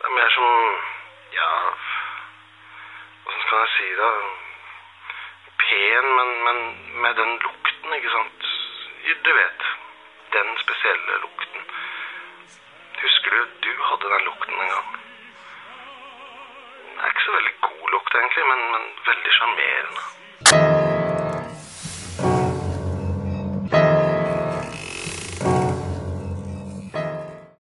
Det mer som, ja, hvordan skal jeg si det? Pen, men med den lukten, ikke sant? Du vet, den spesielle lukten. Husker du hadde den lukten en gang? Det ikke så veldig god lukt egentlig, men veldig charmerende.